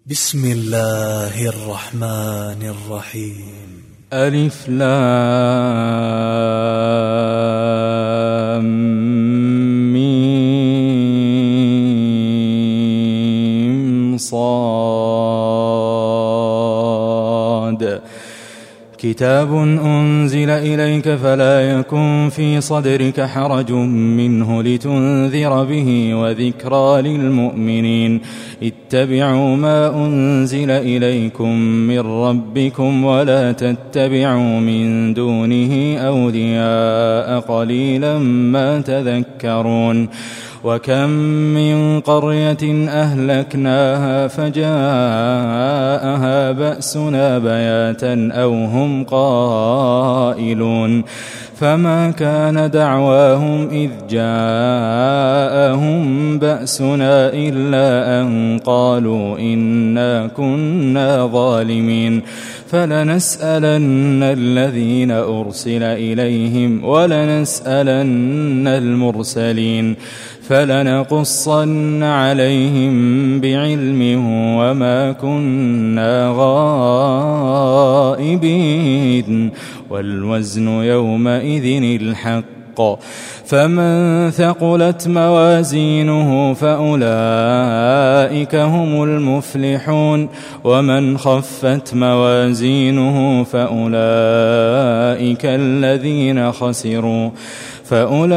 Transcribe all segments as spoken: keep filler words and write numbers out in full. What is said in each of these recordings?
بسم الله الرحمن الرحيم. ألف لام ميم صاد كتاب أنزل إليك فلا يكن في صدرك حرج منه لتنذر به وذكرى للمؤمنين. اتبعوا ما أنزل إليكم من ربكم ولا تتبعوا من دونه أولياء قليلا ما تذكرون. وكم من قرية أهلكناها فجاءها بأسنا بياتا أو هم قائلون فما كان دعواهم إذ جاءهم بأسنا إلا أن قالوا إنا كنا ظالمين. فلنسألن الذين أرسل إليهم ولنسألن المرسلين فلنقصن عليهم بعلم وما كنا غائبين والوزن يومئذ الحق. فمن ثقلت موازينه فأولئك هم المفلحون ومن خفت موازينه فأولئك الذين خسروا فأولئك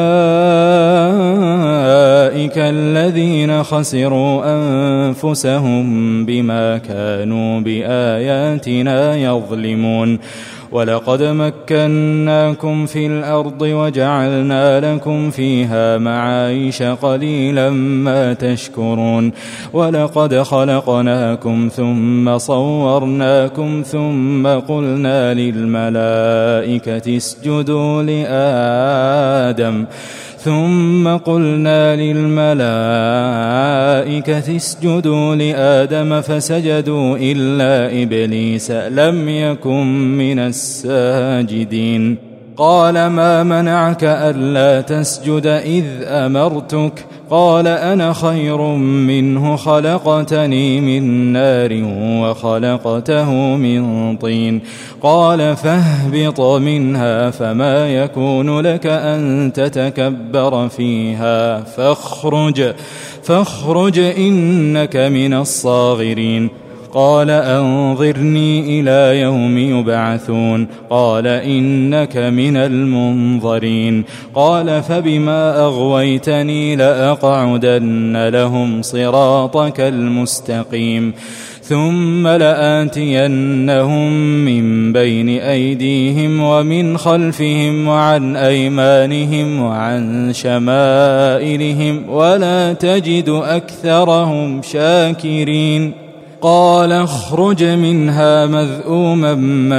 الذين خسروا أنفسهم بما كانوا بآياتنا يظلمون. ولقد مكناكم في الأرض وجعلنا لكم فيها معايش قليلا ما تشكرون. ولقد خلقناكم ثم صورناكم ثم قلنا للملائكة اسجدوا لآدم ثم قلنا للملائكة اسجدوا لآدم فسجدوا إلا إبليس لم يكن من الساجدين. قال ما منعك ألا تسجد إذ أمرتك؟ قال أنا خير منه خلقتني من نار وخلقته من طين. قال فاهبط منها فما يكون لك أن تتكبر فيها فاخرج فاخرج إنك من الصاغرين. قال أنظرني إلى يوم يبعثون. قال إنك من المنظرين. قال فبما أغويتني لأقعدن لهم صراطك المستقيم ثم لآتينهم من بين أيديهم ومن خلفهم وعن أيمانهم وعن شمائلهم ولا تجد أكثرهم شاكرين. قال اخرج منها مذءوما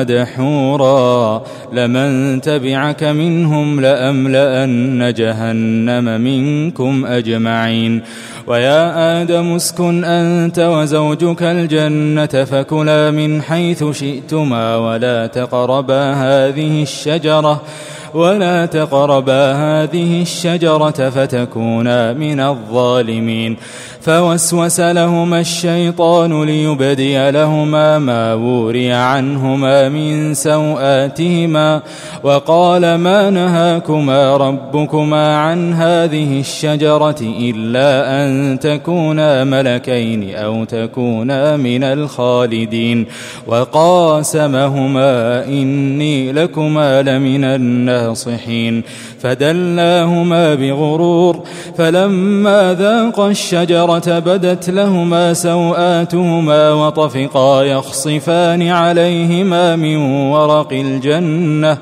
مدحورا لمن تبعك منهم لأملأن جهنم منكم أجمعين. ويا آدم اسكن أنت وزوجك الجنة فكلا من حيث شئتما ولا تقربا هذه الشجرة ولا تقربا هذه الشجرة فتكونا من الظالمين. فوسوس لهما الشيطان ليبدي لهما ما وري عنهما من سوآتهما وقال ما نهاكما ربكما عن هذه الشجرة إلا أن تكونا ملكين أو تكونا من الخالدين. وقاسمهما إني لكما لمن الناصحين. فدلاهما بغرور فلما ذاقا الشجرة بدت لهما سوآتهما وطفقا يخصفان عليهما من ورق الجنة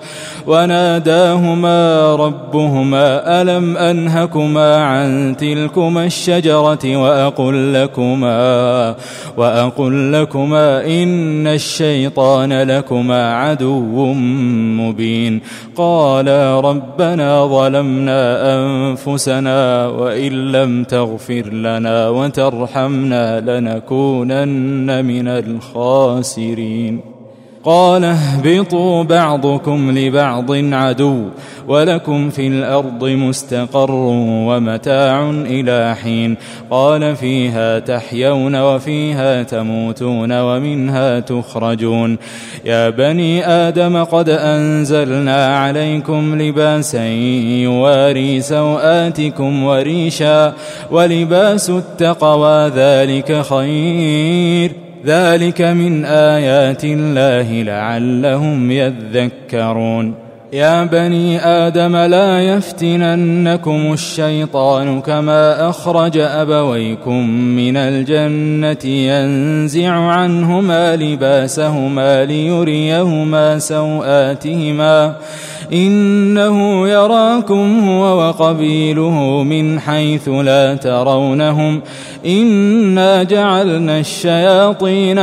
وناداهما ربهما ألم أنهكما عن تلكما الشجرة وأقل لكما وأقل لكما إن الشيطان لكما عدو مبين. قالا ربنا ظلمنا أنفسنا وإن لم تغفر لنا وترحمنا لنكونن من الخاسرين. قال اهبطوا بعضكم لبعض عدو ولكم في الأرض مستقر ومتاع إلى حين قال فيها تحيون وفيها تموتون ومنها تخرجون يا بني آدم قد أنزلنا عليكم لباسا يواري سوآتكم وريشا ولباس التقوى ذلك خير ذلك من آيات الله لعلهم يذكرون يا بني آدم لا يفتننكم الشيطان كما أخرج أبويكم من الجنة ينزع عنهما لباسهما ليريهما سوآتهما إنه يراكم هو وقبيله من حيث لا ترونهم إنا جعلنا الشياطين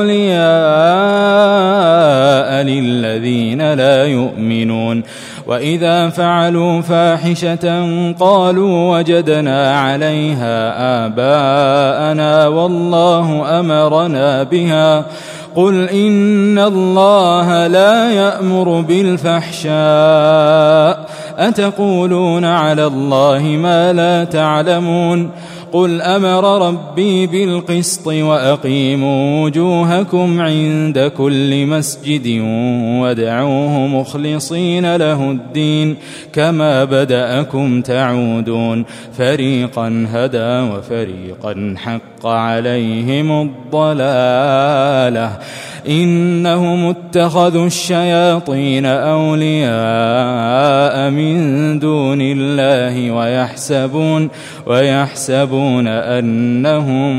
أولياء للذين لا يؤمنون وإذا فعلوا فاحشة قالوا وجدنا عليها آباءنا والله أمرنا بها قل إن الله لا يأمر بالفحشاء أتقولون على الله ما لا تعلمون قل أمر ربي بالقسط وأقيموا وجوهكم عند كل مسجد وادعوه مخلصين له الدين كما بدأكم تعودون فريقا هدى وفريقا حق عليهم الضلالة إنهم اتخذوا الشياطين أولياء من دون الله ويحسبون ويحسبون أنهم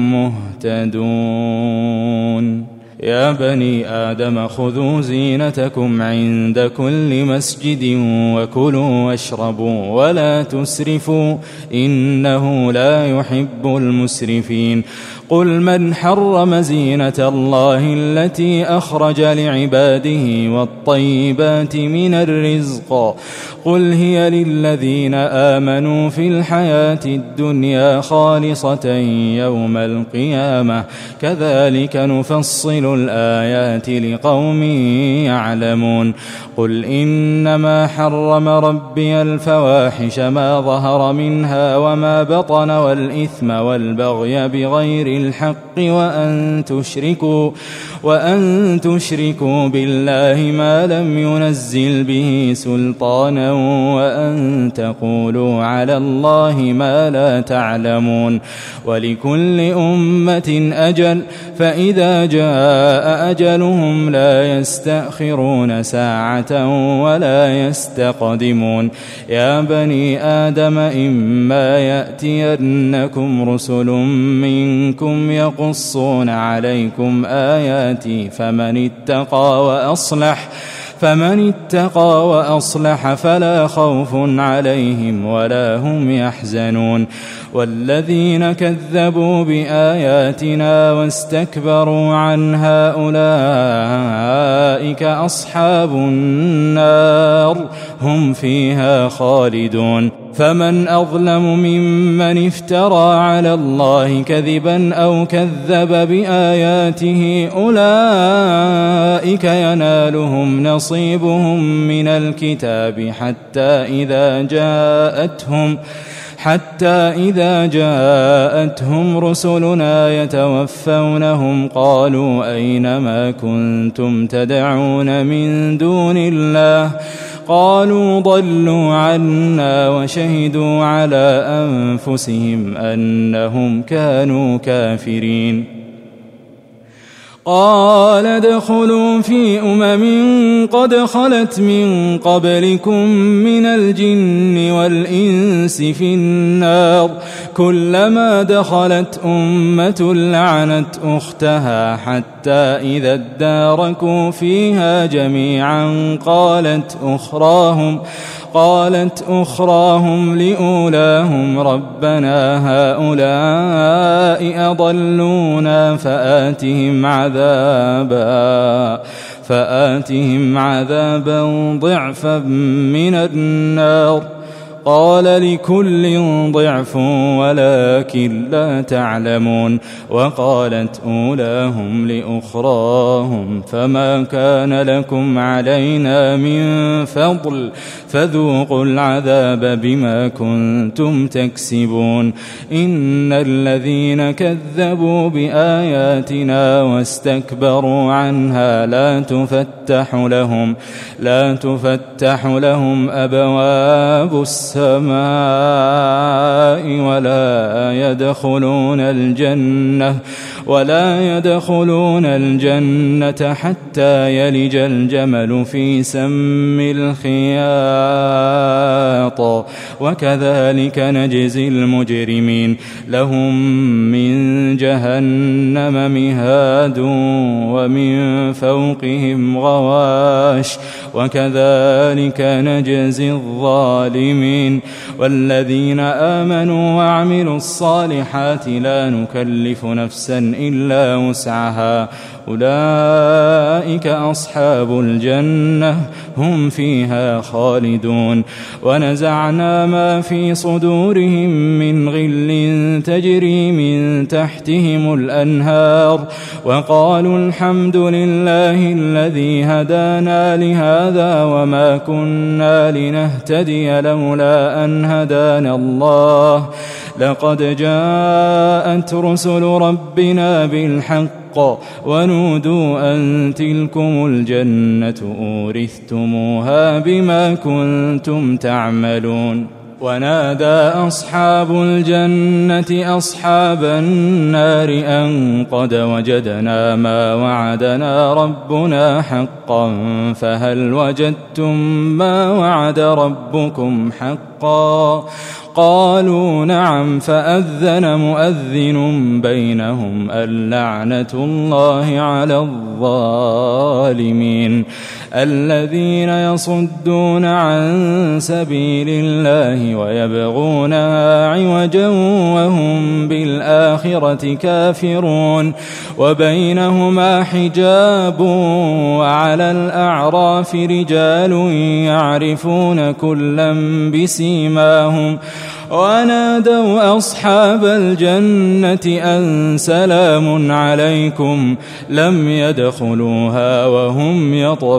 مهتدون يا بني آدم خذوا زينتكم عند كل مسجد وكلوا واشربوا ولا تسرفوا إنه لا يحب المسرفين قل من حرم زينة الله التي أخرج لعباده والطيبات من الرزق قل هي للذين آمنوا في الحياة الدنيا خالصة يوم القيامة كذلك نفصل الآيات لقوم يعلمون قل إنما حرم ربي الفواحش ما ظهر منها وما بطن والإثم والبغي بغير الحق وأن تشركوا وأن تشركوا بالله ما لم ينزل به سلطانا وأن تقولوا على الله ما لا تعلمون ولكل أمة أجل فإذا جاء أجلهم لا يستأخرون ساعة ولا يستقدمون يا بني آدم إما يأتينكم رسل منكم يقصون عليكم آياتي فمن اتقى وأصلح فمن اتقى وأصلح فلا خوف عليهم ولا هم يحزنون والذين كذبوا بآياتنا واستكبروا عنها أولئك أصحاب النار هم فيها خالدون فمن أظلم ممن افترى على الله كذبا أو كذب بآياته أولئك ينالهم نصيبهم من الكتاب حتى إذا جاءتهم حتى إذا جاءتهم رسلنا يتوفونهم قالوا أين ما كنتم تدعون من دون الله قالوا ضلوا عنا وشهدوا على أنفسهم أنهم كانوا كافرين قال ادخلوا في أمم قد خلت من قبلكم من الجن والإنس في النار كلما دخلت أمة لعنت أختها حتى إذا اداركوا فيها جميعا قالت أخراهم قالت أخراهم لأولاهم ربنا هؤلاء أضلونا فآتهم عذابا فآتهم عذابا ضعفا من النار قال لكل ضعف ولكن لا تعلمون. وقالت أولاهم لأخراهم فما كان لكم علينا من فضل فذوقوا العذاب بما كنتم تكسبون. إن الذين كذبوا بآياتنا واستكبروا عنها لا تفتح لهم لا تفتح لهم أبواب السماء ولا يدخلون الجنة ولا يدخلون الجنة حتى يلج الجمل في سم الخياط وكذلك نجزي المجرمين. لهم من جهنم مهاد ومن فوقهم غواش وكذلك نجزي الظالمين. والذين آمنوا وعملوا الصالحات لا نكلف نفسا إلا وسعها أولئك أصحاب الجنة هم فيها خالدون. ونزعنا ما في صدورهم من غل تجري من تحتهم الأنهار وقالوا الحمد لله الذي هدانا لهذا وما كنا لنهتدي لولا أن هدانا الله لقد جاءت رسل ربنا بالحق ونودوا أن تلكم الجنة أورثتموها بما كنتم تعملون. ونادى أصحاب الجنة أصحاب النار أن قد وجدنا ما وعدنا ربنا حقا فهل وجدتم ما وعد ربكم حقا قالوا نعم فأذن مؤذن بينهم اللعنة الله على الظالمين. الذين يصدون عن سبيل الله ويبغونها عوجا وهم بالآخرة كافرون وبينهما حجاب وعلى الأعراف رجال يعرفون كلا بسيماهم ونادوا أصحاب الجنة أن سلام عليكم لم يدخلوها وهم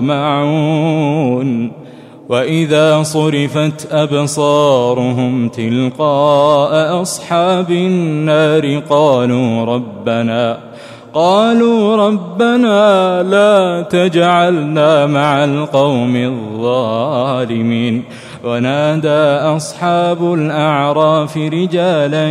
يطمعون. وإذا صرفت أبصارهم تلقاء أصحاب النار قالوا ربنا قالوا ربنا لا تجعلنا مع القوم الظالمين. ونادى أصحاب الأعراف رجالا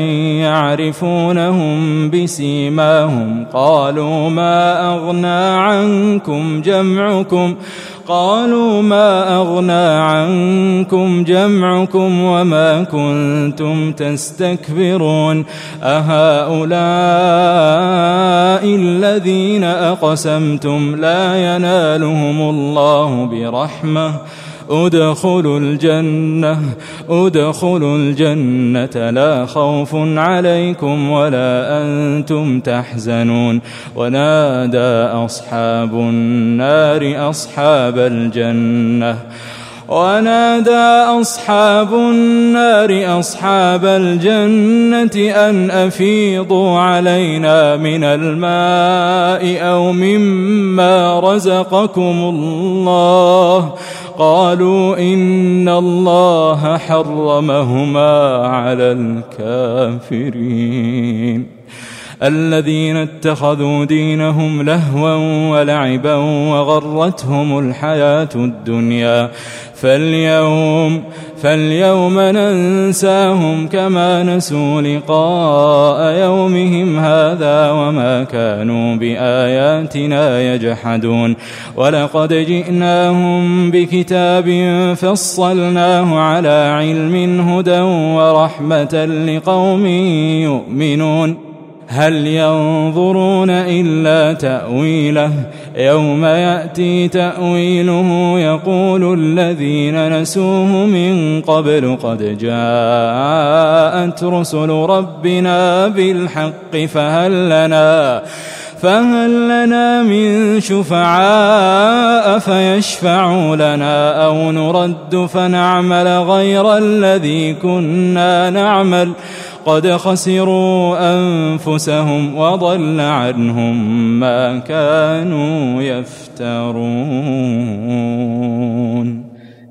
يعرفونهم بسيماهم قالوا ما أغنى عنكم جمعكم قالوا ما أغنى عنكم جمعكم وما كنتم تستكبرون أهؤلاء الذين أقسمتم لا ينالهم الله برحمة ادخلوا الجنة ادخلوا الجنة لا خوف عليكم ولا أنتم تحزنون. ونادى أصحاب النار أصحاب الجنة ونادى أصحاب النار أصحاب الجنة أن أفيضوا علينا من الماء أو مما رزقكم الله قالوا إن الله حرمهما على الكافرين. الذين اتخذوا دينهم لهوا ولعبا وغرتهم الحياة الدنيا فاليوم فاليوم ننساهم كما نسوا لقاء يومهم هذا وما كانوا بآياتنا يجحدون. ولقد جئناهم بكتاب فصلناه على علم هدى ورحمة لقوم يؤمنون. هل ينظرون إلا تأويله يوم يأتي تأويله يقول الذين نسوه من قبل قد جاءت رسل ربنا بالحق فهل لنا فهل لنا من شفعاء فيشفعوا لنا أو نرد فنعمل غير الذي كنا نعمل قد خسروا أنفسهم وضل عنهم ما كانوا يفترون.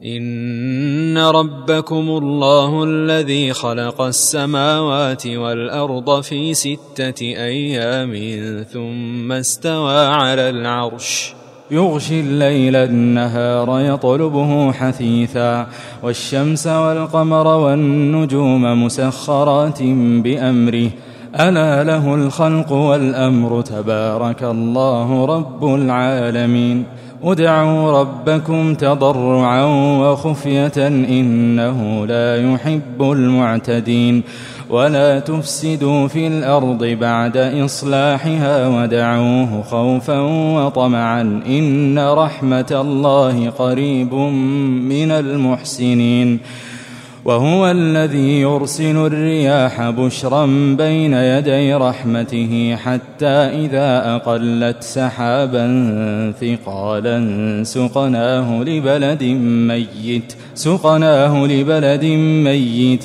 إن ربكم الله الذي خلق السماوات والأرض في ستة أيام ثم استوى على العرش يغشي الليل النهار يطلبه حثيثا والشمس والقمر والنجوم مسخرات بأمره ألا له الخلق والأمر تبارك الله رب العالمين. ادعوا ربكم تضرعا وخفية إنه لا يحب المعتدين ولا تفسدوا في الأرض بعد إصلاحها ودعوه خوفا وطمعا إن رحمة الله قريب من المحسنين. وهو الذي يرسل الرياح بشرا بين يدي رحمته حتى إذا أقلت سحابا ثقالا سقناه لبلد ميت سقناه لبلد ميت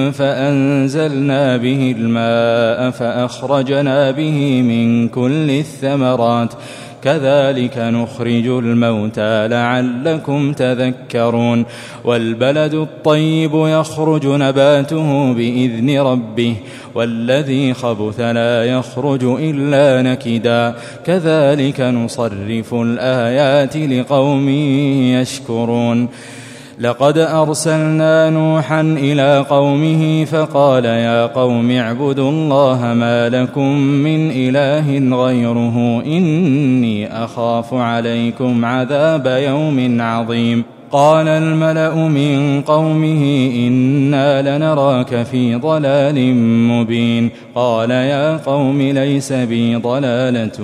فأنزلنا به الماء فأخرجنا به من كل الثمرات كذلك نخرج الموتى لعلكم تذكرون. والبلد الطيب يخرج نباته بإذن ربه والذي خبث لا يخرج إلا نكدا كذلك نصرف الآيات لقوم يشكرون. لقد أرسلنا نوحا إلى قومه فقال يا قوم اعبدوا الله ما لكم من إله غيره إني أخاف عليكم عذاب يوم عظيم. قال الملأ من قومه إنا لنراك في ضلال مبين. قال يا قوم ليس بي ضلالة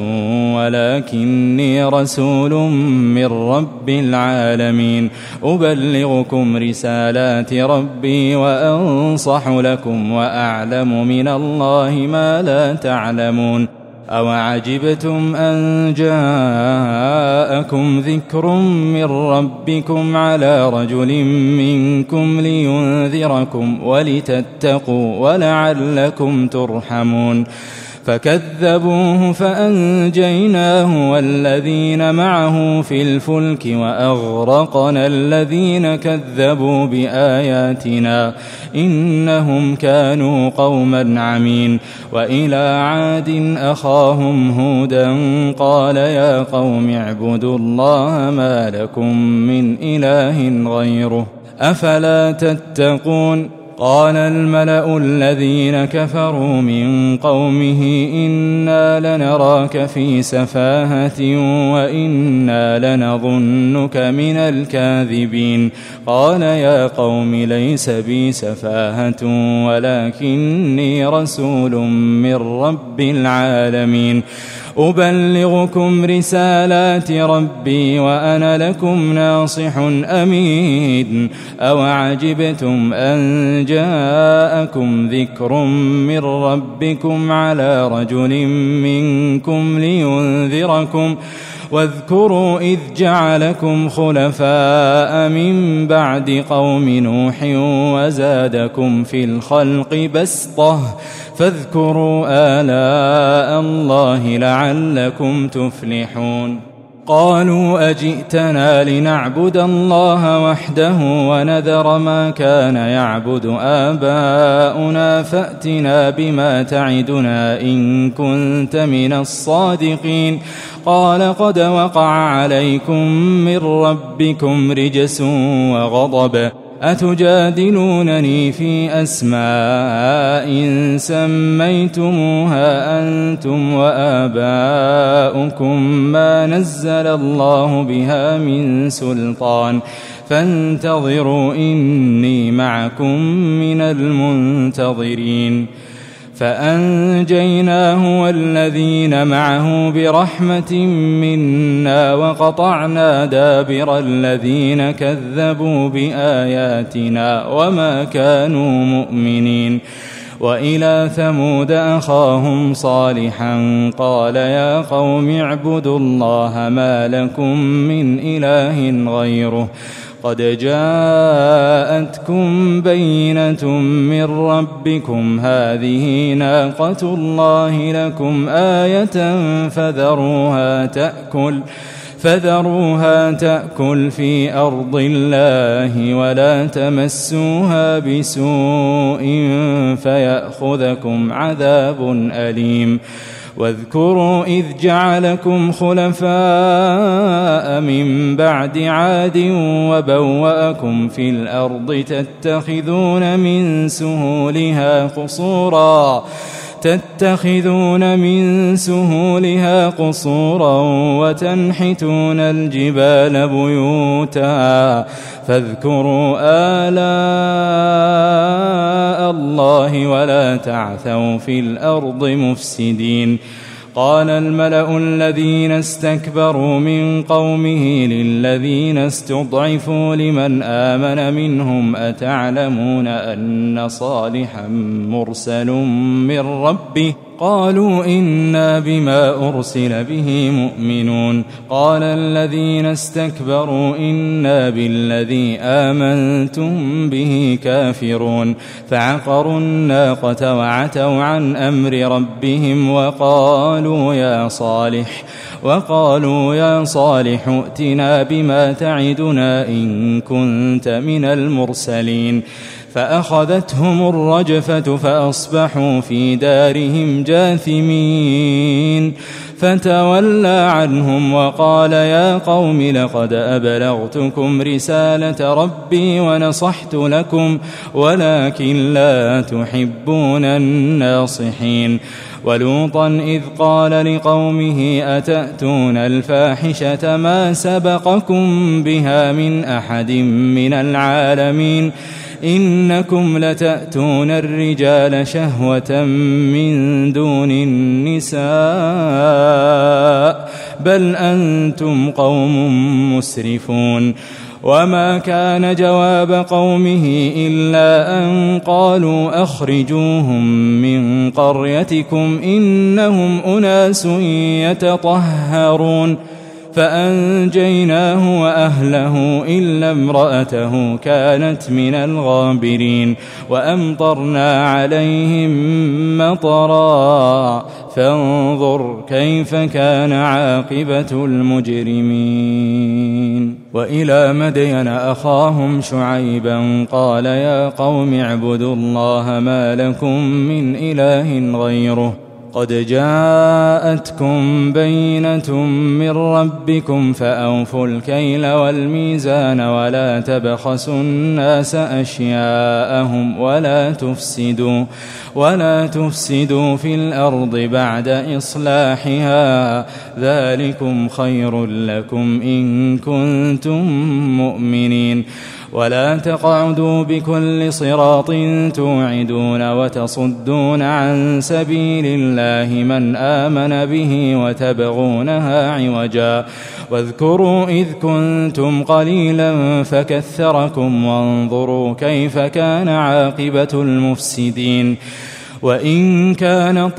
ولكني رسول من رب العالمين أبلغكم رسالات ربي وأنصح لكم وأعلم من الله ما لا تعلمون. أوعجبتم أن جاءكم ذكر من ربكم على رجل منكم لينذركم ولتتقوا ولعلكم ترحمون. فكذبوه فأنجيناه والذين معه في الفلك وأغرقنا الذين كذبوا بآياتنا إنهم كانوا قوما عمين. وإلى عاد أخاهم هودا قال يا قوم اعبدوا الله ما لكم من إله غيره أفلا تتقون. قال الملأ الذين كفروا من قومه إنا لنراك في سفاهة وإنا لنظنك من الكاذبين. قال يا قوم ليس بي سفاهة ولكني رسول من رب العالمين أبلغكم رسالات ربي وأنا لكم ناصح أمين. أوعجبتم أن جاءكم ذكر من ربكم على رجل منكم لينذركم واذكروا إذ جعلكم خلفاء من بعد قوم نوح وزادكم في الخلق بسطة فاذكروا آلاء الله لعلكم تفلحون. قالوا أجئتنا لنعبد الله وحده ونذر ما كان يعبد آباؤنا فأتنا بما تعدنا إن كنت من الصادقين. قال قد وقع عليكم من ربكم رجس وغضب أتجادلونني في أسماء سميتموها أنتم وآباؤكم ما نزل الله بها من سلطان فانتظروا إني معكم من المنتظرين. فأنجيناه والذين معه برحمة منا وقطعنا دابر الذين كذبوا بآياتنا وما كانوا مؤمنين. وإلى ثمود أخاهم صالحا قال يا قوم اعبدوا الله ما لكم من إله غيره قد جاءتكم بينة من ربكم هذه ناقة الله لكم آية فذروها تأكل فذروها تأكل في أرض الله ولا تمسوها بسوء فيأخذكم عذاب أليم واذكروا إذ جعلكم خلفاء من بعد عاد وبوأكم في الأرض تتخذون من سهولها قصورا تتخذون من سهولها قصورا وتنحتون الجبال بيوتا فاذكروا آلاء الله ولا تعثوا في الأرض مفسدين قال الملأ الذين استكبروا من قومه للذين استضعفوا لمن آمن منهم أتعلمون أن صالحا مرسل من ربه قالوا إنا بما أرسل به مؤمنون قال الذين استكبروا إنا بالذي آمنتم به كافرون فعقروا الناقة وعتوا عن أمر ربهم وقالوا يا صالح وقالوا يا صالح ائتنا بما تعدنا إن كنت من المرسلين فأخذتهم الرجفة فأصبحوا في دارهم جاثمين فتولى عنهم وقال يا قوم لقد أبلغتكم رسالة ربي ونصحت لكم ولكن لا تحبون الناصحين ولوطا إذ قال لقومه أتأتون الفاحشة ما سبقكم بها من أحد من العالمين إنكم لتأتون الرجال شهوة من دون النساء بل أنتم قوم مسرفون وما كان جواب قومه إلا أن قالوا أخرجوهم من قريتكم إنهم أناس يتطهرون فأنجيناه وأهله إلا امرأته كانت من الغابرين وأمطرنا عليهم مطرا فانظر كيف كان عاقبة المجرمين وإلى مدين أخاهم شعيبا قال يا قوم اعبدوا الله ما لكم من إله غيره قد جاءتكم بينة من ربكم فأوفوا الكيل والميزان ولا تبخسوا الناس أشياءهم ولا تفسدوا ولا تفسدوا في الأرض بعد إصلاحها ذلكم خير لكم إن كنتم مؤمنين ولا تقعدوا بكل صراط توعدون وتصدون عن سبيل الله من آمن به وتبغونها عوجا واذكروا إذ كنتم قليلا فكثركم وانظروا كيف كان عاقبة المفسدين وإن كان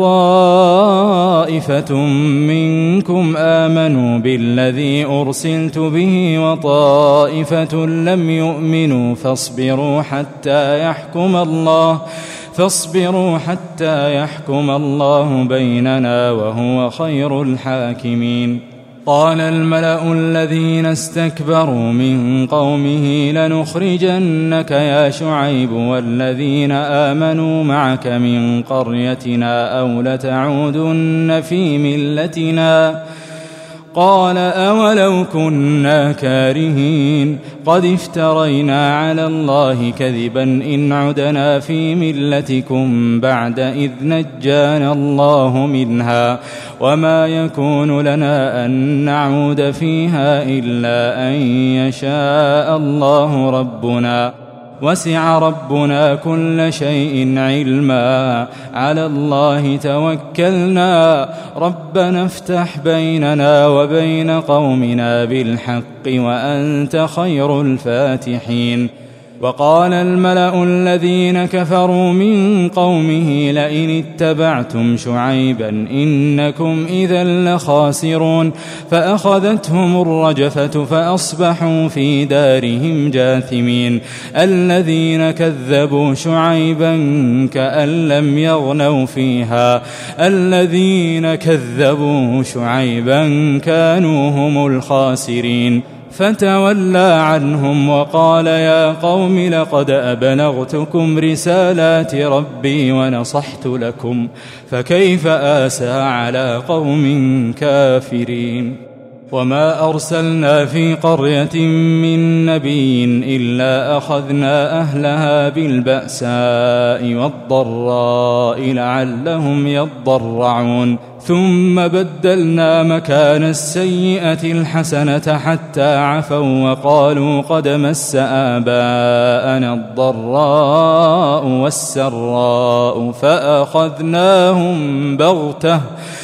طائفة منكم آمنوا بالذي أرسلت به وطائفة لم يؤمنوا فاصبروا حتى يحكم الله فاصبروا حتى يحكم الله بيننا وهو خير الحاكمين قال الملأ الذين استكبروا من قومه لنخرجنك يا شعيب والذين آمنوا معك من قريتنا أو لتعودن في ملتنا قال أولو كنا كارهين قد افترينا على الله كذبا إن عدنا في ملتكم بعد إذ نجانا الله منها وما يكون لنا أن نعود فيها إلا أن يشاء الله ربنا وسع ربنا كل شيء علما على الله توكلنا ربنا افتح بيننا وبين قومنا بالحق وأنت خير الفاتحين وقال الملأ الذين كفروا من قومه لئن اتبعتم شعيبا إنكم إذا لخاسرون فأخذتهم الرجفة فأصبحوا في دارهم جاثمين الذين كذبوا شعيبا كأن لم يغنوا فيها الذين كذبوا شعيبا كانوا هم الخاسرين فتولى عنهم وقال يا قوم لقد أبلغتكم رسالات ربي ونصحت لكم فكيف آسى على قوم كافرين وما أرسلنا في قرية من نبي إلا أخذنا أهلها بالبأساء والضراء لعلهم يضرعون ثم بدلنا مكان السيئة الحسنة حتى عفوا وقالوا قد مس آباءنا الضراء والسراء فأخذناهم بغتة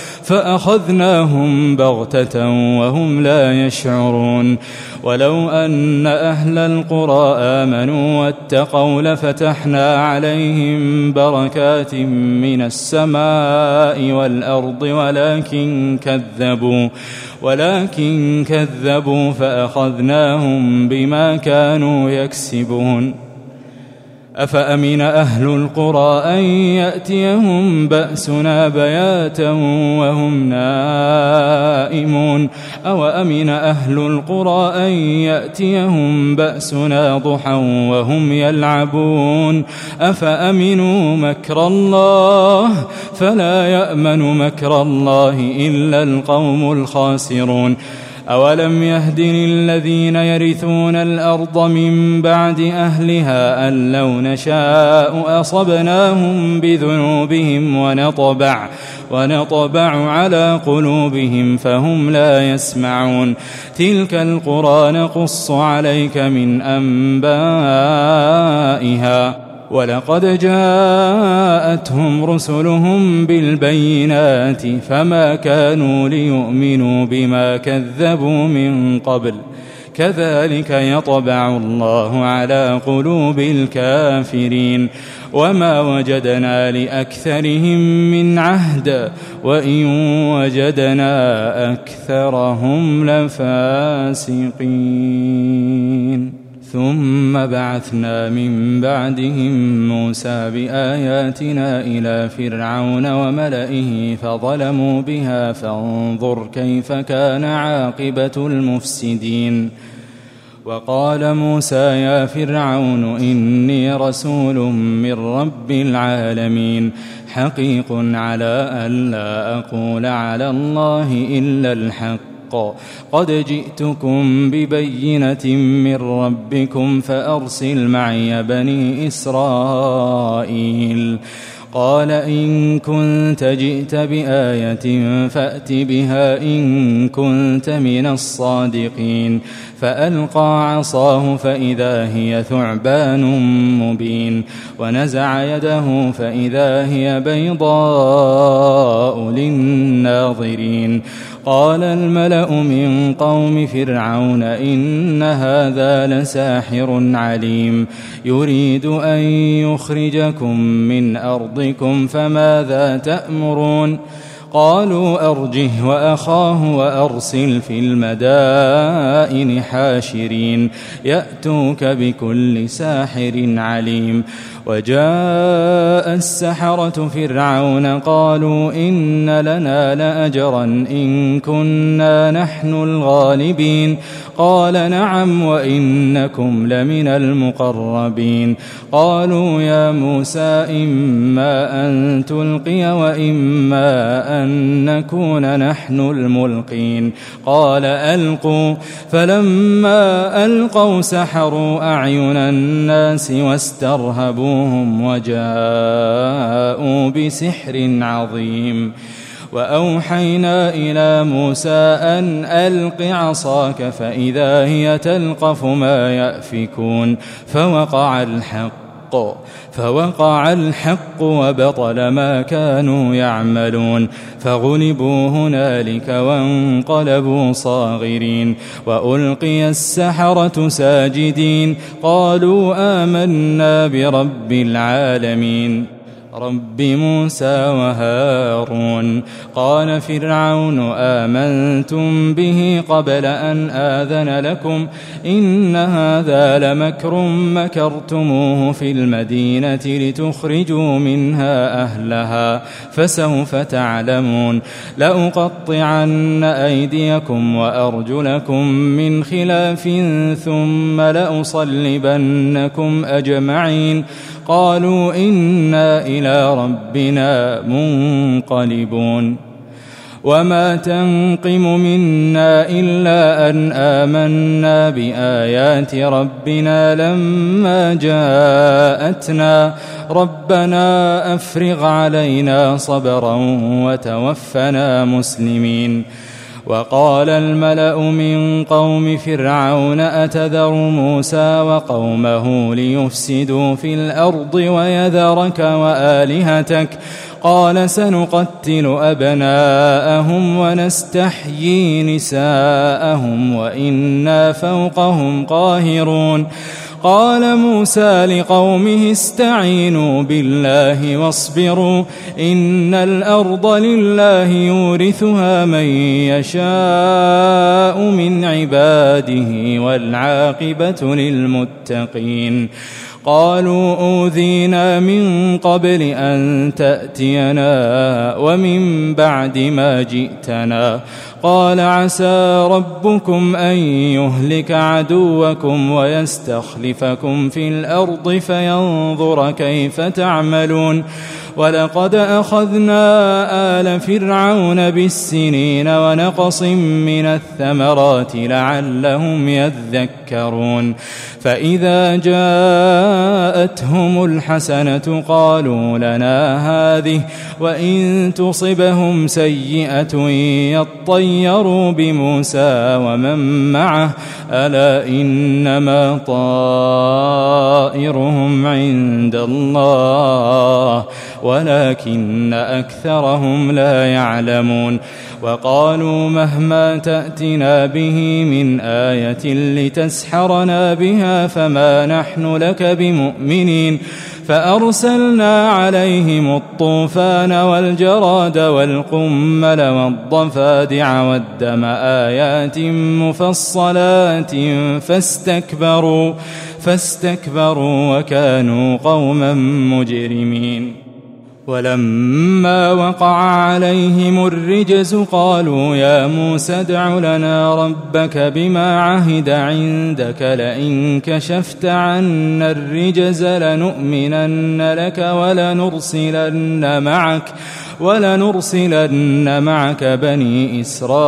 فأخذناهم بغتة وهم لا يشعرون ولو أن أهل القرى آمنوا واتقوا لفتحنا عليهم بركات من السماء والأرض ولكن كذبوا ولكن كذبوا فأخذناهم بما كانوا يكسبون أفأمن أهل القرى أن يأتيهم بأسنا بياتا وهم نائمون أو أمن أهل القرى أن يأتيهم بأسنا ضحى وهم يلعبون أفأمنوا مكر الله فلا يأمن مكر الله إلا القوم الخاسرون أولم يهد للذين يرثون الأرض من بعد أهلها أن لو نشاء أصبناهم بذنوبهم ونطبع ونطبع على قلوبهم فهم لا يسمعون تلك القرى نقص عليك من أنبائها ولقد جاءتهم رسلهم بالبينات فما كانوا ليؤمنوا بما كذبوا من قبل كذلك يطبع الله على قلوب الكافرين وما وجدنا لأكثرهم من عهد وإن وجدنا أكثرهم لفاسقين ثم بعثنا من بعدهم موسى بآياتنا إلى فرعون وملئه فظلموا بها فانظر كيف كان عاقبة المفسدين وقال موسى يا فرعون إني رسول من رب العالمين حقيق على أن لا أقول على الله إلا الحق قد جئتكم ببينة من ربكم فأرسل معي بني إسرائيل قال إن كنت جئت بآية فأت بها إن كنت من الصادقين فألقى عصاه فإذا هي ثعبان مبين ونزع يده فإذا هي بيضاء للناظرين قال الملأ من قوم فرعون إن هذا لساحر عليم يريد أن يخرجكم من أرضكم فماذا تأمرون قالوا أرجه وأخاه وأرسل في المدائن حاشرين يأتوك بكل ساحر عليم وجاء السحرة فرعون قالوا إن لنا لأجرا إن كنا نحن الغالبين قال نعم وإنكم لمن المقربين قالوا يا موسى إما أن تلقي وإما أن نكون نحن الملقين قال ألقوا فلما ألقوا سحروا أعين الناس واسترهبوهم وجاءوا بسحر عظيم وأوحينا إلى موسى أن ألق عصاك فإذا هي تلقف ما يأفكون فوقع الحق فوقع الحق وبطل ما كانوا يعملون فغلبوا هنالك وانقلبوا صاغرين وألقي السحرة ساجدين قالوا آمنا برب العالمين رب موسى وهارون. قال فرعون آمنتم به قبل أن آذن لكم إن هذا لمكر مكرتموه في المدينة لتخرجوا منها أهلها فسوف تعلمون لأقطعن أيديكم وأرجلكم من خلاف ثم لأصلبنكم أجمعين قالوا إنا إلى ربنا منقلبون. وما تنقم منا إلا أن آمنا بآيات ربنا لما جاءتنا ربنا أفرغ علينا صبرا وتوفنا مسلمين. وقال الملأ من قوم فرعون أتذر موسى وقومه ليفسدوا في الأرض ويذرك وآلهتك قال سنقتل أبناءهم ونستحيي نساءهم وإنا فوقهم قاهرون. قال موسى لقومه استعينوا بالله واصبروا إن الأرض لله يورثها من يشاء من عباده والعاقبة للمتقين. قالوا أوذينا من قبل أن تأتينا ومن بعد ما جئتنا قال عسى ربكم أن يهلك عدوكم ويستخلفكم في الأرض فينظر كيف تعملون ولقد أخذنا آل فرعون بالسنين ونقص من الثمرات لعلهم يذكرون. فإذا جاءتهم الحسنة قالوا لنا هذه وإن تصبهم سيئة يطيروا بموسى ومن معه ألا إنما طائرهم عند الله ولكن أكثرهم لا يعلمون. وقالوا مهما تأتنا به من آية لتسحرنا بها فما نحن لك بمؤمنين. فأرسلنا عليهم الطوفان والجراد والقمل والضفادع والدم آيات مفصلات فاستكبروا فاستكبروا وكانوا قوما مجرمين. ولما وقع عليهم الرجز قالوا يا موسى ادع لنا ربك بما عهد عندك لئن كشفت عنا الرجز لنؤمنن لك ولنرسلن معك ولنرسلن معك بني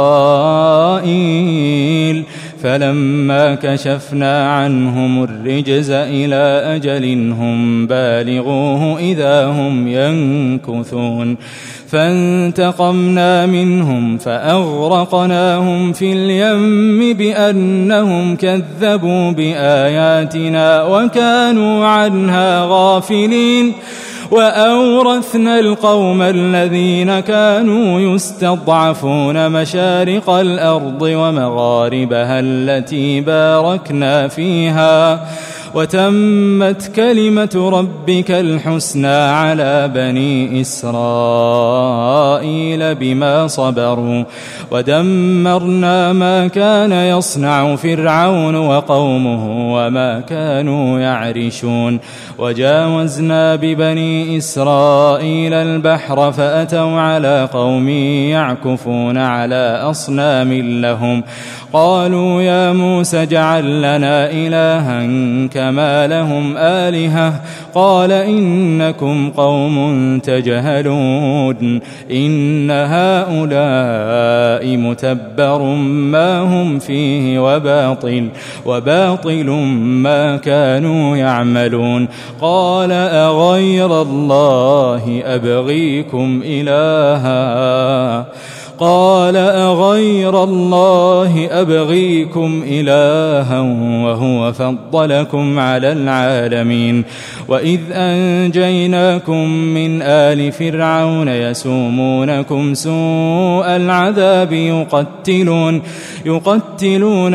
إسرائيل. فلما كشفنا عنهم الرجز إلى أجل هم بالغوه إذا هم ينكثون. فانتقمنا منهم فأغرقناهم في اليم بأنهم كذبوا بآياتنا وكانوا عنها غافلين. وأورثنا القوم الذين كانوا يستضعفون مشارق الأرض ومغاربها التي باركنا فيها وتمت كلمة ربك الحسنى على بني إسرائيل بما صبروا ودمرنا ما كان يصنع فرعون وقومه وما كانوا يعرشون. وجاوزنا ببني إسرائيل البحر فأتوا على قوم يعكفون على أصنام لهم قالوا يا موسى اجعل لنا إلها كما لهم آلهة قال إنكم قوم تجهلون إن هؤلاء متبر ما هم فيه وباطل وباطل ما كانوا يعملون. قال أغير الله أبغيكم إلها قال أغير الله أبغيكم إلها وهو فضلكم على العالمين وإذ أنجيناكم من آل فرعون يسومونكم سوء العذاب يقتلون يقتلون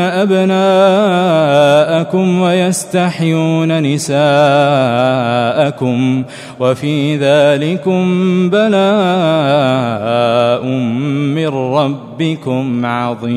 أبناءكم ويستحيون نساءكم وفي ذلكم بلاء من ربكم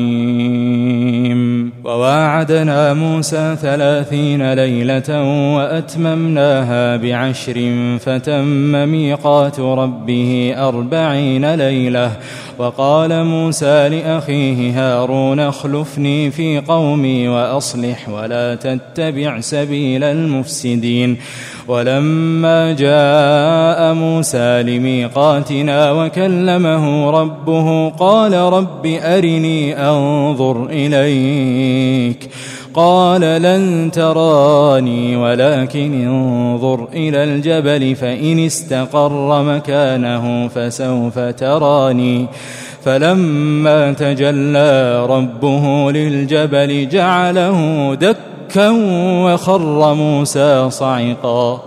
عظيم. وواعدنا موسى ثلاثين ليلة وأتممناها بعشر فتم ميقات ربه أربعين ليلة. وقال موسى لأخيه هارون اخلفني في قومي وأصلح ولا تتبع سبيل المفسدين. ولما جاء موسى لميقاتنا وكلمه ربه قال رب أرني أنظر إليك قال لن تراني ولكن انظر إلى الجبل فإن استقر مكانه فسوف تراني. فلما تجلى ربه للجبل جعله دكا وخر موسى صعقا.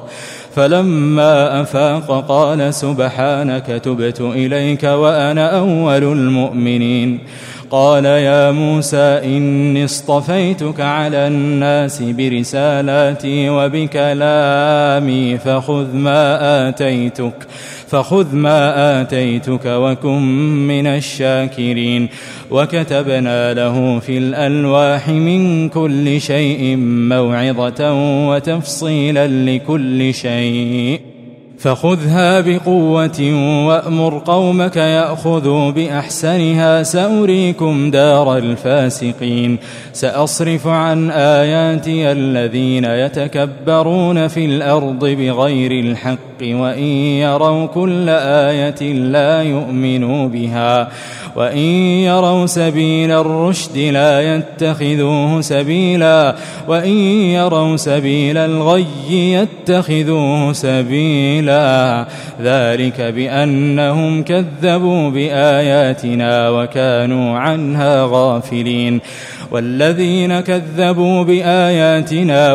فلما أفاق قال سبحانك تبت إليك وأنا أول المؤمنين. قال يا موسى إني اصطفيتك على الناس برسالاتي وبكلامي فخذ ما آتيتك فخذ ما آتيتك وكن من الشاكرين. وكتبنا له في الألواح من كل شيء موعظة وتفصيلا لكل شيء فخذها بقوة وأمر قومك يأخذوا بأحسنها سأريكم دار الفاسقين. سأصرف عن آياتي الذين يتكبرون في الأرض بغير الحق وإن يروا كل آية لا يؤمنوا بها وإن يروا سبيل الرشد لا يتخذوه سبيلا وإن يروا سبيل الغي يتخذوه سبيلا. ذلك بأنهم كذبوا بآياتنا وكانوا عنها غافلين. والذين كذبوا بآياتنا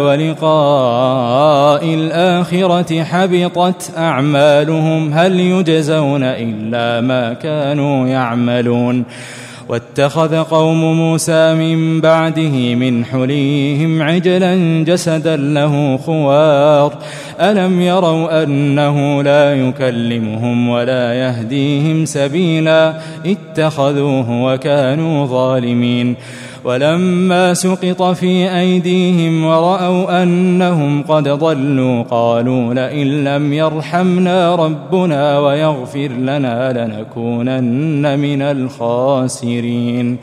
ولقاء الآخرة حبطت أعمالهم هل يجزون إلا ما كانوا يعملون. واتخذ قوم موسى من بعده من حليهم عجلا جسدا له خوار ألم يروا أنه لا يكلمهم ولا يهديهم سبيلا اتخذوه وكانوا ظالمين. ولما سقط في أيديهم ورأوا أنهم قد ضلوا قالوا لئن لم يرحمنا ربنا ويغفر لنا لنكونن من الخاسرين.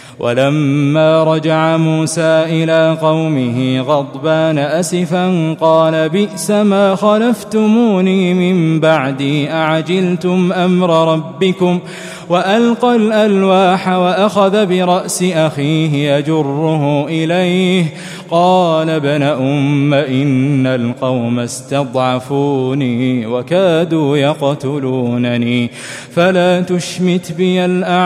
ولما رجع موسى إلى قومه غضبان أسفا قال بئس ما خلفتموني من بعدي أعجلتم أمر ربكم وألقى الألواح وأخذ برأس أخيه يجره إليه قال ابن أم إن القوم استضعفوني وكادوا يقتلونني فلا تشمت بي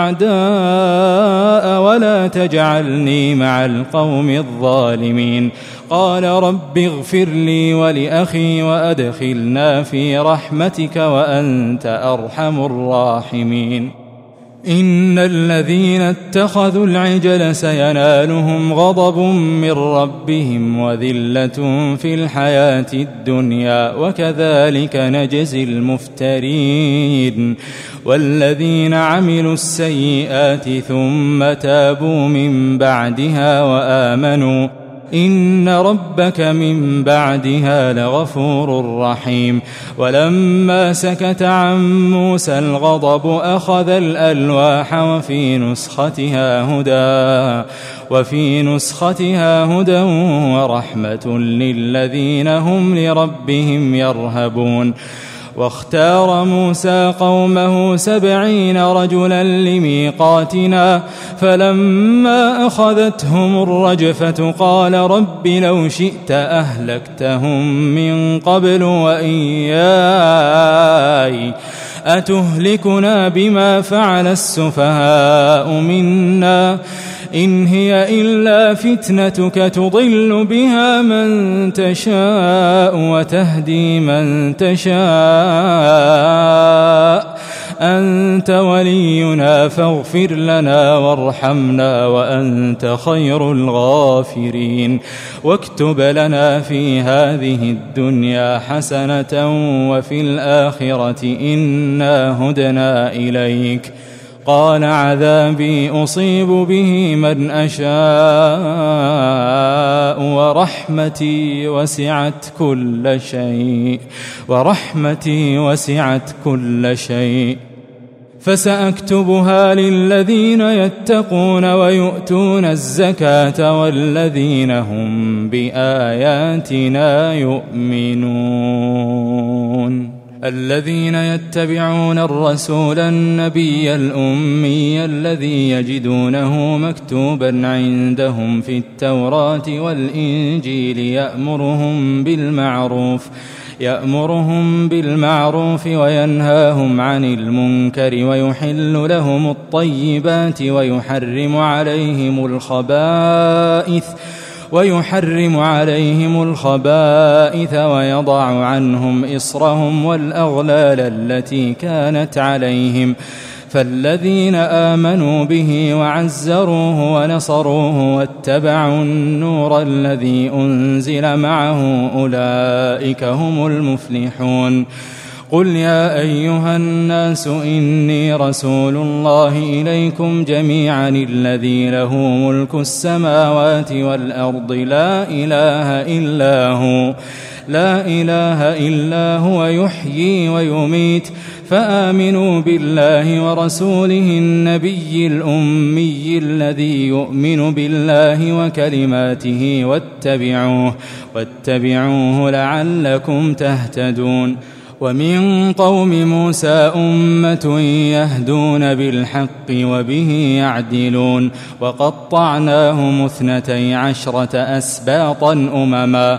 الأعداء ولا تجعلني مع القوم الظالمين. قال رب اغفر لي ولأخي وأدخلنا في رحمتك وأنت أرحم الراحمين. إن الذين اتخذوا العجل سينالهم غضب من ربهم وذلة في الحياة الدنيا وكذلك نجزي المفترين. والذين عملوا السيئات ثم تابوا من بعدها وآمنوا إن ربك من بعدها لغفور رحيم. ولما سكت عن موسى الغضب أخذ الألواح وفي نسختها هدى وفي نسختها هدى ورحمة للذين هم لربهم يرهبون. واختار موسى قومه سبعين رجلا لميقاتنا فلما أخذتهم الرجفة قال رب لو شئت أهلكتهم من قبل وإياي أتهلكنا بما فعل السفهاء منا إن هي إلا فتنتك تضل بها من تشاء وتهدي من تشاء أنت ولينا فاغفر لنا وارحمنا وأنت خير الغافرين واكتب لنا في هذه الدنيا حسنة وفي الآخرة إنا هدنا إليك قال عذابي أصيب به من أشاء ورحمتي وسعت كل شيء ورحمتي وسعت كل شيء فسأكتبها للذين يتقون ويؤتون الزكاة والذين هم بآياتنا يؤمنون الذين يتبعون الرسول النبي الأمي الذي يجدونه مكتوبا عندهم في التوراة والإنجيل يأمرهم بالمعروف يأمرهم بالمعروف وينهاهم عن المنكر ويحل لهم الطيبات ويحرم عليهم الخبائث ويحرم عليهم الخبائث ويضع عنهم إصرهم والأغلال التي كانت عليهم فالذين آمنوا به وعزروه ونصروه واتبعوا النور الذي أنزل معه أولئك هم المفلحون قل يا أيها الناس إني رسول الله إليكم جميعا الذي له ملك السماوات والأرض لا إله إلا هو لا إله إلا هو يحيي ويميت فآمنوا بالله ورسوله النبي الأمي الذي يؤمن بالله وكلماته واتبعوه واتبعوه لعلكم تهتدون ومن قوم موسى أمة يهدون بالحق وبه يعدلون وقطعناهم اثنتي عشرة أسباطا أمما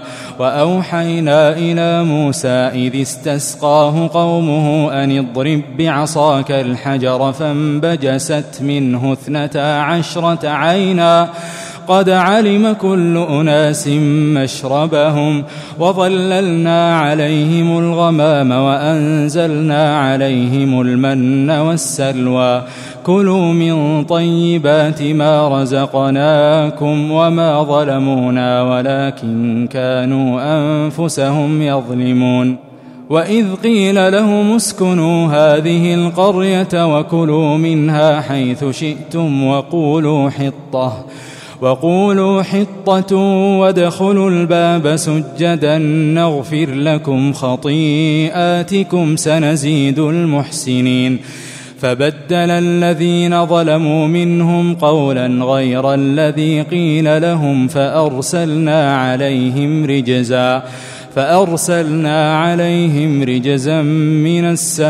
وأوحينا إلى موسى إذ استسقاه قومه أن اضرب بعصاك الحجر فانبجست منه اثنتا عشرة عينا قد علم كل أناس مشربهم وظللنا عليهم الغمام وأنزلنا عليهم المن والسلوى كلوا من طيبات ما رزقناكم وما ظلمونا ولكن كانوا أنفسهم يظلمون وإذ قيل لهم اسكنوا هذه القرية وكلوا منها حيث شئتم وقولوا حطة وقولوا حطة وادخلوا الباب سجدا نغفر لكم خطيئاتكم سنزيد المحسنين فبدل الذين ظلموا منهم قولا غير الذي قيل لهم فأرسلنا عليهم رجزا فأرسلنا عليهم رجزا من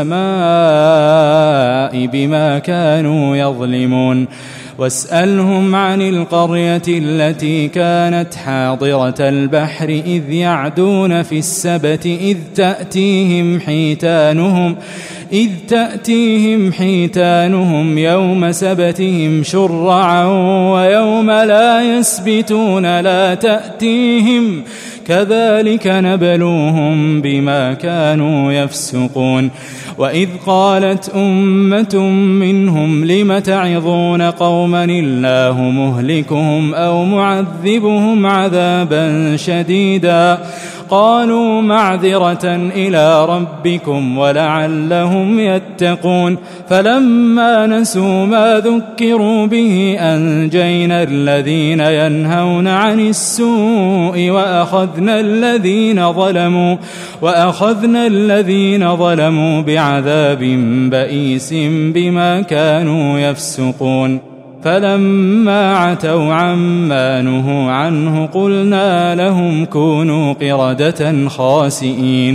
السماء بما كانوا يظلمون واسألهم عن القرية التي كانت حاضرة البحر إذ يعدون في السبت إذ تأتيهم حيتانهم إذ تأتيهم حيتانهم يوم سبتهم شرعا ويوم لا يسبتون لا تأتيهم كذلك نبلوهم بما كانوا يفسقون وإذ قالت أمة منهم لم تعظون قوما الله مهلكهم أو معذبهم عذابا شديدا قالوا معذرة إلى ربكم ولعلهم يتقون فلما نسوا ما ذكروا به أنجينا الذين ينهون عن السوء وأخذنا الذين ظلموا وأخذنا الذين ظلموا بعذاب بئيس بما كانوا يفسقون فلما عتوا عما نهوا عنه قلنا لهم كونوا قردة خاسئين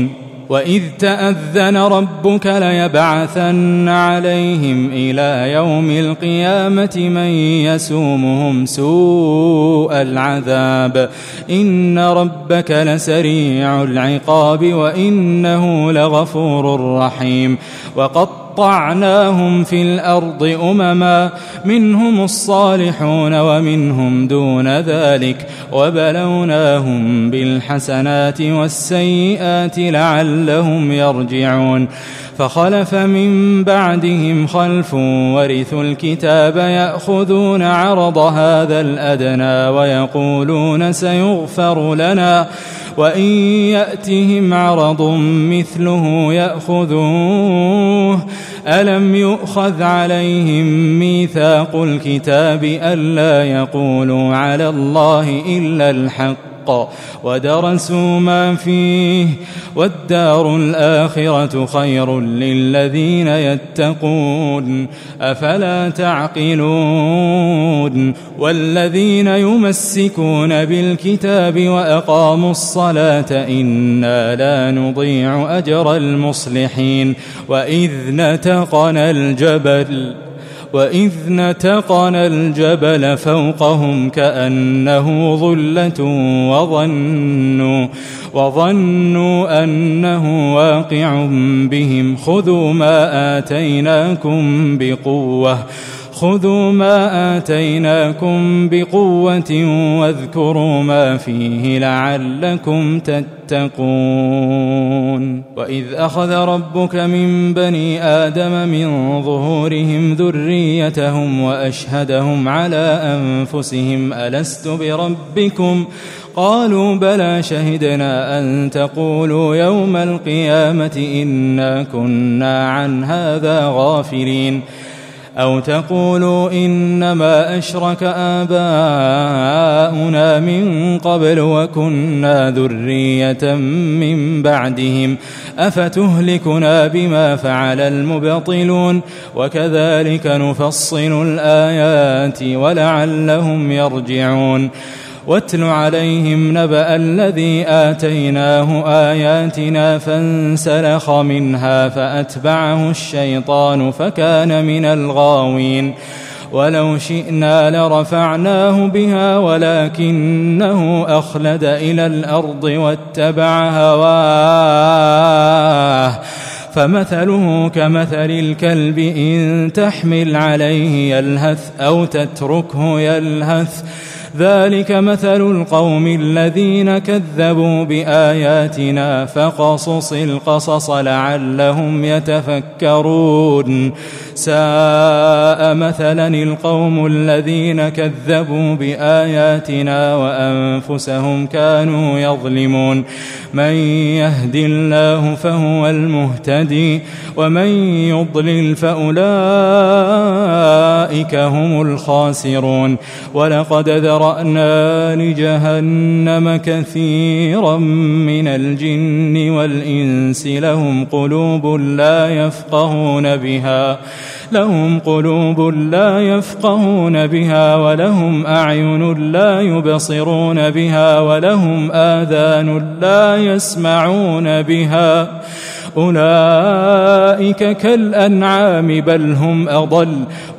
وإذ تأذن ربك ليبعثن عليهم إلى يوم القيامة من يسومهم سوء العذاب إن ربك لسريع العقاب وإنه لغفور رحيم وقطعناهم في الأرض أمما منهم الصالحون ومنهم دون ذلك وبلوناهم بالحسنات والسيئات لعلهم يرجعون فخلف من بعدهم خلف ورثوا الكتاب يأخذون عرض هذا الأدنى ويقولون سيغفر لنا وإن يأتهم عرض مثله يأخذوه ألم يؤخذ عليهم ميثاق الكتاب ألا يقولوا على الله إلا الحق ودرسوا ما فيه والدار الآخرة خير للذين يتقون أفلا تعقلون والذين يمسكون بالكتاب وأقاموا الصلاة إنا لا نضيع أجر المصلحين وإذ نتقنا الجبل وإذ نتقنا الجبل فوقهم كأنه ظلة وظنوا, وظنوا أنه واقع بهم خذوا ما آتيناكم بقوة خذوا ما آتيناكم بقوة واذكروا ما فيه لعلكم تتقون وإذ أخذ ربك من بني آدم من ظهورهم ذريتهم وأشهدهم على أنفسهم ألست بربكم قالوا بلى شهدنا أن تقولوا يوم القيامة إنا كنا عن هذا غافلين أو تقولوا إنما أشرك آباؤنا من قبل وكنا ذرية من بعدهم أفتهلكنا بما فعل المبطلون وكذلك نفصل الآيات ولعلهم يرجعون واتل عليهم نبأ الذي آتيناه آياتنا فانسلخ منها فأتبعه الشيطان فكان من الغاوين ولو شئنا لرفعناه بها ولكنه أخلد إلى الأرض واتبع هواه فمثله كمثل الكلب إن تحمل عليه يلهث أو تتركه يلهث ذلك مثل القوم الذين كذبوا بآياتنا فقصص القصص لعلهم يتفكرون ساء مثلا القوم الذين كذبوا بآياتنا وأنفسهم كانوا يظلمون من يهد الله فهو المهتدي ومن يضلل فأولئك هم الخاسرون ولقد ذرأنا لجهنم كثيرا من الجن والإنس لهم قلوب لا يفقهون بها لهم قلوب لا يفقهون بها ولهم أعين لا يبصرون بها ولهم آذان لا يسمعون بها أولئك كالأنعام بل هم أضل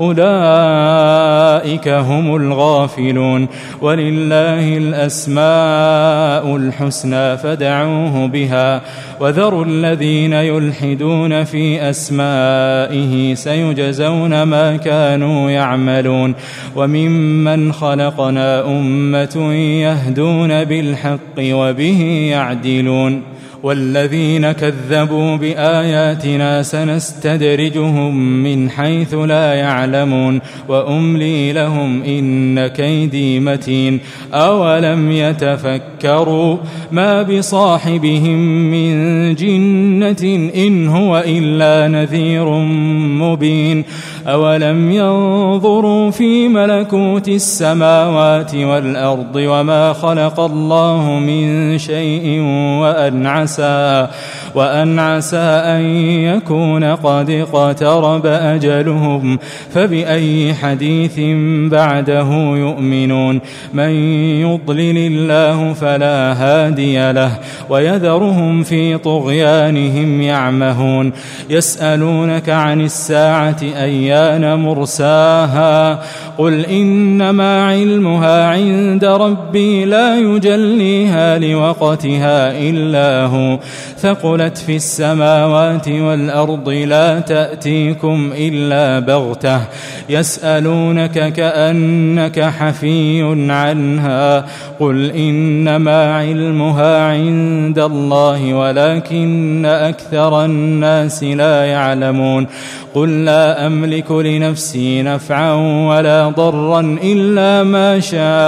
أولئك هم الغافلون ولله الأسماء الحسنى فادعوه بها وذروا الذين يلحدون في أسمائه سيجزون ما كانوا يعملون وممن خلقنا أمة يهدون بالحق وبه يعدلون والذين كذبوا بآياتنا سنستدرجهم من حيث لا يعلمون وأملي لهم إن كيدي متين أولم يتفكروا ما بصاحبهم من جنة إن هو إلا نذير مبين أولم ينظروا في ملكوت السماوات والأرض وما خلق الله من شيء وأن عسى وأن عسى أن يكون قد اقترب أجلهم فبأي حديث بعده يؤمنون من يضلل الله فلا هادي له ويذرهم في طغيانهم يعمهون يسألونك عن الساعة أيان مرساها قل إنما علمها عند ربي لا يجليها لوقتها إلا هو ثقلت في السماوات والأرض لا تأتيكم إلا بغتة يسألونك كأنك حفي عنها قل إنما علمها عند الله ولكن أكثر الناس لا يعلمون قل لا أملك لنفسي نفعا ولا ضرا إلا ما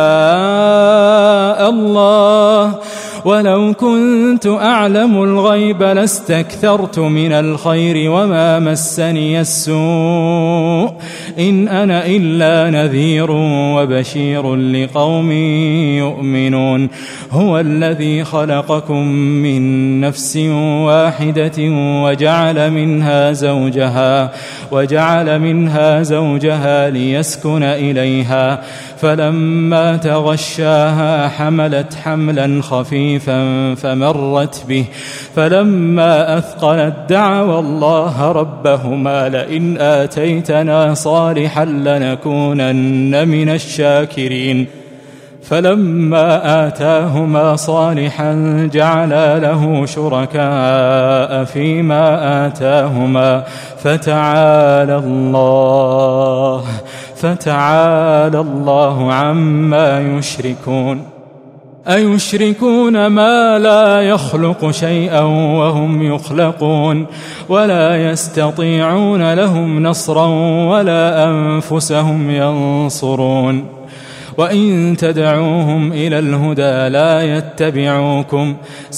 شاء الله ولو كنت أعلم الغيب لاستكثرت من الخير وما مسني السوء إن أنا إلا نذير وبشير لقوم يؤمنون هو الذي خلقكم من نفس واحدة وجعل منها زوجها وجعل منها زوجها ليسكن إليها فلما تغشاها حملت حملا خفيفا فمرت به فلما أثقلت دعوا الله ربهما لئن آتيتنا صالحا لنكونن من الشاكرين فلما آتاهما صالحا جعلا له شركاء فيما آتاهما فتعالى الله فتعالى الله عما يشركون أيشركون ما لا يخلق شيئا وهم يخلقون ولا يستطيعون لهم نصرا ولا أنفسهم ينصرون وإن تدعوهم إلى الهدى لا يتبعوكم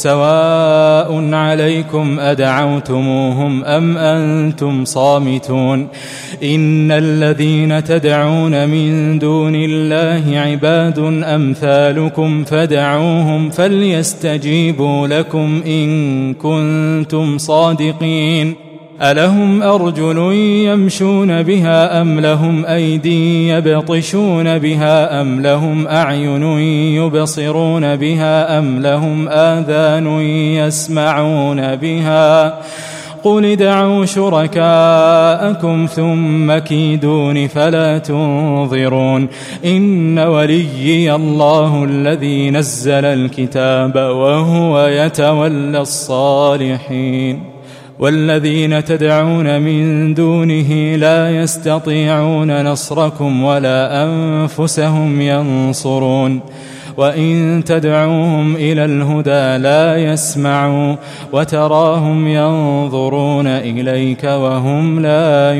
سواء عليكم أدعوتموهم أم أنتم صامتون إن الذين تدعون من دون الله عباد أمثالكم فدعوهم فليستجيبوا لكم إن كنتم صادقين ألهم أرجل يمشون بها أم لهم أيدي يبطشون بها أم لهم أعين يبصرون بها أم لهم آذان يسمعون بها قل ادعوا شركاءكم ثم كيدون فلا تنظرون إن وليي الله الذي نزل الكتاب وهو يتولى الصالحين والذين تدعون من دونه لا يستطيعون نصركم ولا أنفسهم ينصرون وإن تدعوهم إلى الهدى لا يسمعوا وتراهم ينظرون إليك وهم لا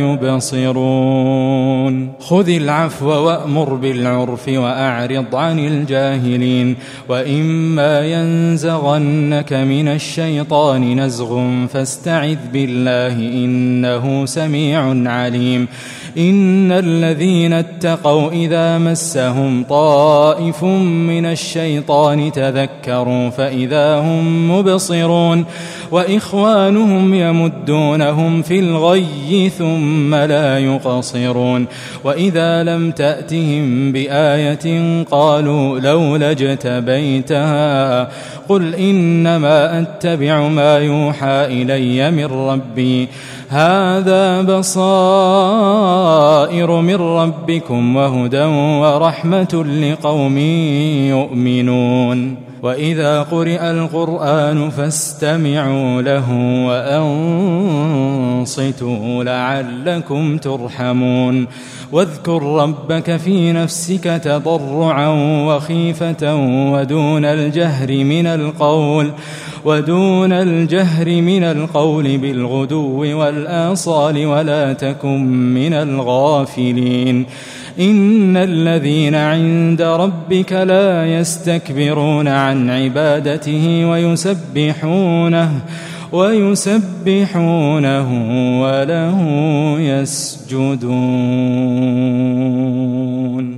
يبصرون خذ العفو وأمر بالعرف وأعرض عن الجاهلين وإما ينزغنك من الشيطان نزغ فاستعذ بالله إنه سميع عليم إن الذين اتقوا إذا مسهم طائف من الشيطان تذكروا فإذا هم مبصرون وإخوانهم يمدونهم في الغي ثم لا يقصرون وإذا لم تأتهم بآية قالوا لولا اجتبيتها قل إنما أتبع ما يوحى إلي من ربي هذا بصائر من ربكم وهدى ورحمة لقوم يؤمنون وإذا قرئ القرآن فاستمعوا له وأنصتوا لعلكم ترحمون واذكر ربك في نفسك تضرعا وخيفة ودون الجهر من القول ودون الجهر من القول بالغدو والآصال ولا تكن من الغافلين إن الذين عند ربك لا يستكبرون عن عبادته ويسبحونه ويسبحونه وله يسجدون